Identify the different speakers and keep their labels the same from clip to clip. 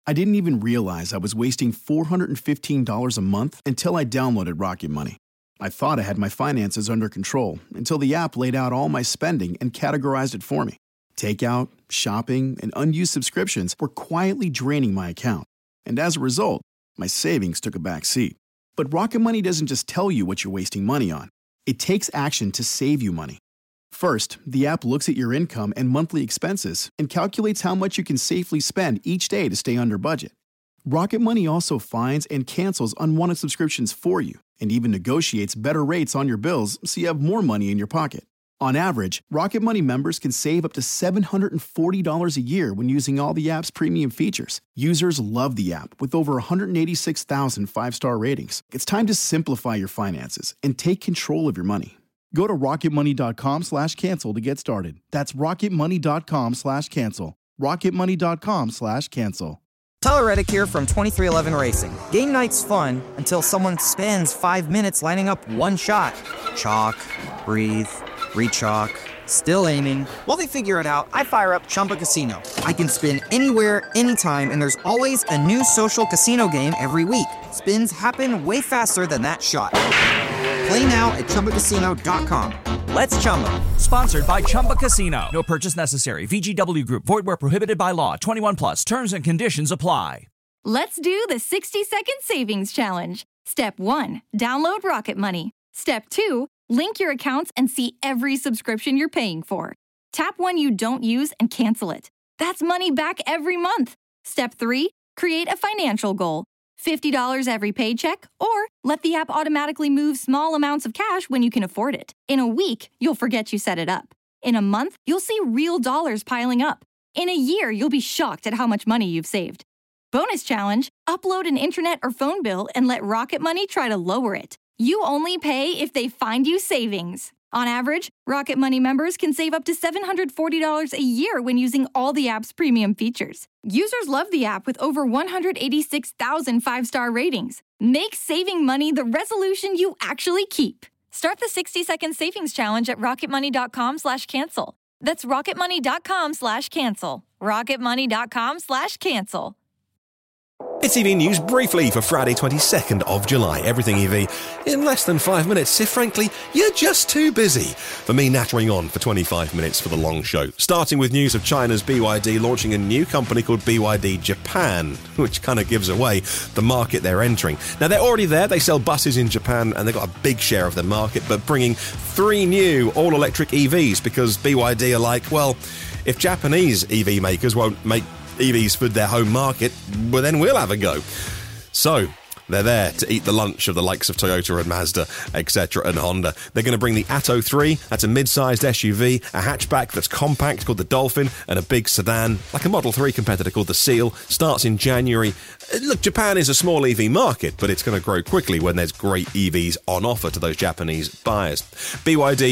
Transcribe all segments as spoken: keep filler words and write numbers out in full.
Speaker 1: I didn't even realize I was wasting four hundred fifteen dollars a month until I downloaded Rocket Money. I thought I had my finances under control until the app laid out all my spending and categorized it for me. Takeout, shopping, and unused subscriptions were quietly draining my account. And as a result, my savings took a back seat. But Rocket Money doesn't just tell you what you're wasting money on. It takes action to save you money. First, the app looks at your income and monthly expenses and calculates how much you can safely spend each day to stay under budget. Rocket Money also finds and cancels unwanted subscriptions for you and even negotiates better rates on your bills so you have more money in your pocket. On average, Rocket Money members can save up to seven hundred forty dollars a year when using all the app's premium features. Users love the app with over one hundred eighty-six thousand five-star ratings. It's time to simplify your finances and take control of your money. Go to rocketmoney.com slash cancel to get started. That's rocketmoney.com slash cancel. rocketmoney.com slash cancel.
Speaker 2: Tyler Reddick here from twenty-three eleven Racing. Game night's fun until someone spends five minutes lining up one shot. Chalk, breathe, re-chalk, still aiming. While they figure it out, I fire up Chumba Casino. I can spin anywhere, anytime, and there's always a new social casino game every week. Spins happen way faster than that shot. Play now at Chumba Casino dot com. Let's Chumba.
Speaker 3: Sponsored by Chumba Casino. No purchase necessary. V G W Group. Void where prohibited by law. twenty-one plus. Terms and conditions apply.
Speaker 4: Let's do the sixty second savings challenge. Step one, download Rocket Money. Step two, link your accounts and see every subscription you're paying for. Tap one you don't use and cancel it. That's money back every month. Step three, create a financial goal. fifty dollars every paycheck, or let the app automatically move small amounts of cash when you can afford it. In a week, you'll forget you set it up. In a month, you'll see real dollars piling up. In a year, you'll be shocked at how much money you've saved. Bonus challenge, upload an internet or phone bill and let Rocket Money try to lower it. You only pay if they find you savings. On average, Rocket Money members can save up to seven hundred forty dollars a year when using all the app's premium features. Users love the app with over one hundred eighty-six thousand five-star ratings. Make saving money the resolution you actually keep. Start the sixty second savings challenge at rocketmoney.com slash cancel. That's rocketmoney.com slash cancel. rocketmoney.com slash cancel.
Speaker 5: It's E V News briefly for Friday twenty-second of July. Everything E V in less than five minutes if, frankly, you're just too busy. For me, nattering on for twenty-five minutes for the long show. Starting with news of China's B Y D launching a new company called B Y D Japan, which kind of gives away the market they're entering. Now, they're already there. They sell buses in Japan and they've got a big share of the market, but bringing three new all-electric E Vs because B Y D are like, well, if Japanese E V makers won't make E Vs for their home market, well, then we'll have a go. So, they're there to eat the lunch of the likes of Toyota and Mazda, et cetera, and Honda. They're going to bring the Atto three, that's a mid-sized S U V, a hatchback that's compact called the Dolphin, and a big sedan, like a Model three competitor called the Seal. Starts in January. Look, Japan is a small E V market, but it's going to grow quickly when there's great E Vs on offer to those Japanese buyers. B Y D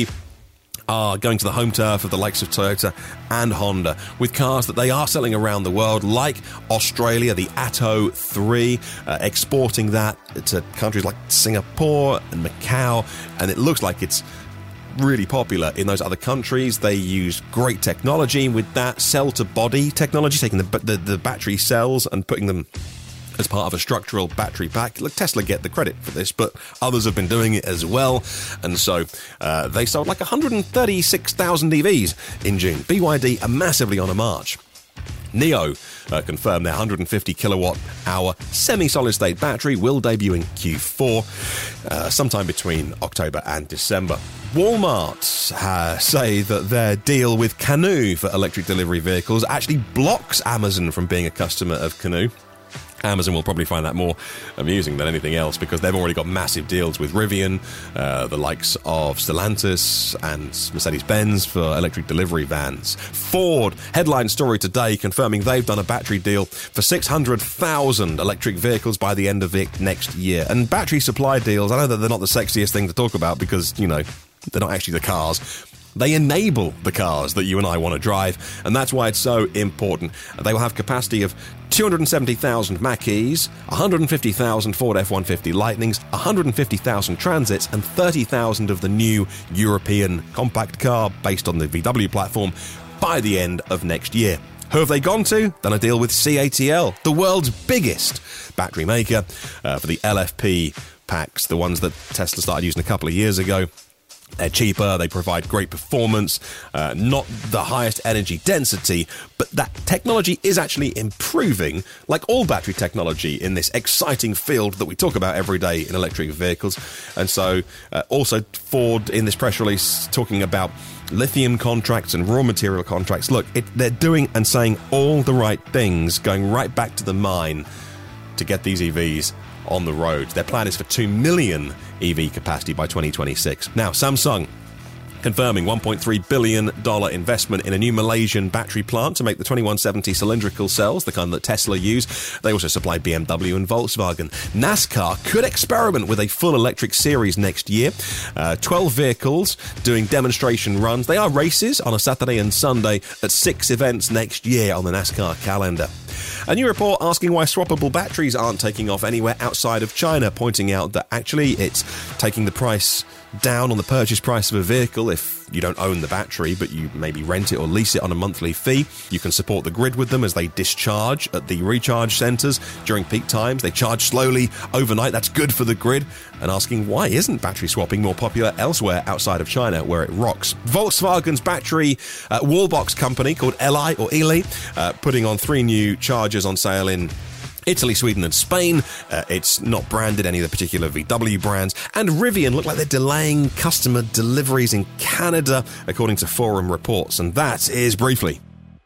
Speaker 5: are going to the home turf of the likes of Toyota and Honda with cars that they are selling around the world, like Australia, the Atto three, uh, exporting that to countries like Singapore and Macau, and it looks like it's really popular in those other countries. They use great technology with that cell-to-body technology, taking the, the, the battery cells and putting them as part of a structural battery pack. Look, Tesla get the credit for this, but others have been doing it as well. And so uh, they sold like one hundred thirty-six thousand E Vs in June. B Y D are massively on a march. NIO uh, confirmed their one hundred fifty kilowatt hour semi-solid state battery will debut in Q four uh, sometime between October and December. Walmart uh, say that their deal with Canoo for electric delivery vehicles actually blocks Amazon from being a customer of Canoo. Amazon will probably find that more amusing than anything else because they've already got massive deals with Rivian, uh, the likes of Stellantis and Mercedes-Benz for electric delivery vans. Ford, headline story today confirming they've done a battery deal for six hundred thousand electric vehicles by the end of the next year. And battery supply deals, I know that they're not the sexiest thing to talk about because, you know, they're not actually the cars. They enable the cars that you and I want to drive, and that's why it's so important. They will have capacity of two hundred seventy thousand Mach-E's, one hundred fifty thousand Ford F one fifty Lightnings, one hundred fifty thousand Transits, and thirty thousand of the new European compact car based on the V W platform by the end of next year. Who have they gone to? Done a deal with C A T L, the world's biggest battery maker, uh, for the L F P packs, the ones that Tesla started using a couple of years ago. They're cheaper, they provide great performance, uh, not the highest energy density, but that technology is actually improving, like all battery technology in this exciting field that we talk about every day in electric vehicles. And so uh, also Ford in this press release talking about lithium contracts and raw material contracts. Look, it, they're doing and saying all the right things, going right back to the mine to get these E Vs on the road. Their plan is for two million E V capacity by twenty twenty-six. Now, Samsung confirming one point three billion dollars investment in a new Malaysian battery plant to make the twenty-one seventy cylindrical cells, the kind that Tesla use. They also supply B M W and Volkswagen. NASCAR could experiment with a full electric series next year. Uh, twelve vehicles doing demonstration runs. They are races on a Saturday and Sunday at six events next year on the NASCAR calendar. A new report asking why swappable batteries aren't taking off anywhere outside of China, pointing out that actually it's taking the price down on the purchase price of a vehicle if you don't own the battery, but you maybe rent it or lease it on a monthly fee. You can support the grid with them as they discharge at the recharge centres during peak times. They charge slowly overnight. That's good for the grid. And asking why isn't battery swapping more popular elsewhere outside of China, where it rocks. Volkswagen's battery uh, wallbox company called Eli or Eli, uh, putting on three new chargers on sale in Italy, Sweden and Spain. Uh, it's not branded any of the particular V W brands. And Rivian look like they're delaying customer deliveries in Canada, according to forum reports. And that is Briefly.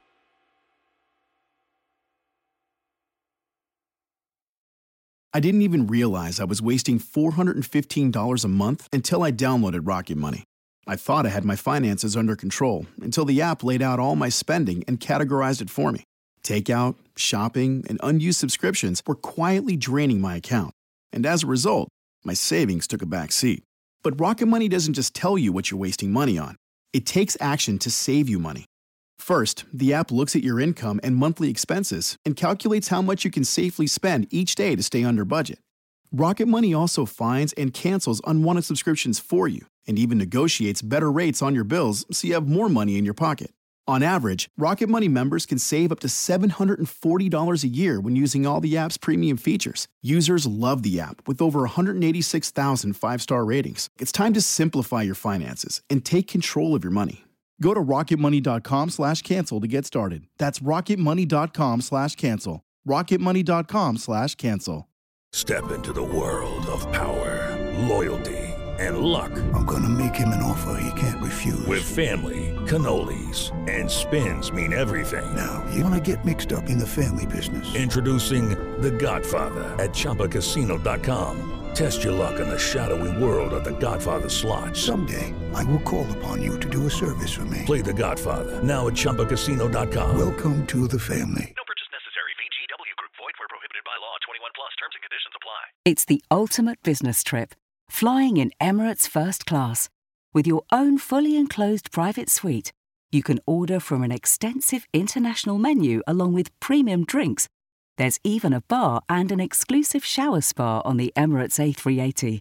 Speaker 1: I didn't even realize I was wasting four hundred fifteen dollars a month until I downloaded Rocket Money. I thought I had my finances under control until the app laid out all my spending and categorized it for me. Takeout, shopping, and unused subscriptions were quietly draining my account. And as a result, my savings took a back seat. But Rocket Money doesn't just tell you what you're wasting money on. It takes action to save you money. First, the app looks at your income and monthly expenses and calculates how much you can safely spend each day to stay under budget. Rocket Money also finds and cancels unwanted subscriptions for you and even negotiates better rates on your bills so you have more money in your pocket. On average, Rocket Money members can save up to seven hundred forty dollars a year when using all the app's premium features. Users love the app with over one hundred eighty-six thousand five-star ratings. It's time to simplify your finances and take control of your money. Go to rocketmoney.com slash cancel to get started. That's rocketmoney.com slash cancel. rocketmoney.com slash cancel.
Speaker 6: Step into the world of power, loyalty, and luck.
Speaker 7: I'm gonna make him an offer he can't refuse.
Speaker 6: With family, cannolis, and spins mean everything.
Speaker 7: Now, you wanna get mixed up in the family business.
Speaker 6: Introducing The Godfather at Chumba Casino dot com. Test your luck in the shadowy world of The Godfather slot.
Speaker 7: Someday, I will call upon you to do a service for me.
Speaker 6: Play The Godfather, now at Chumba Casino dot com.
Speaker 7: Welcome to the family.
Speaker 8: No purchase necessary. V G W Group. Void where prohibited by law. twenty-one plus. Terms and conditions apply.
Speaker 9: It's the ultimate business trip. Flying in Emirates First Class. With your own fully enclosed private suite, you can order from an extensive international menu along with premium drinks. There's even a bar and an exclusive shower spa on the Emirates A three eighty.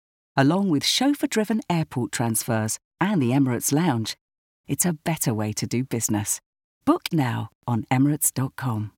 Speaker 9: Along with chauffeur-driven airport transfers and the Emirates Lounge, it's a better way to do business. Book now on Emirates dot com.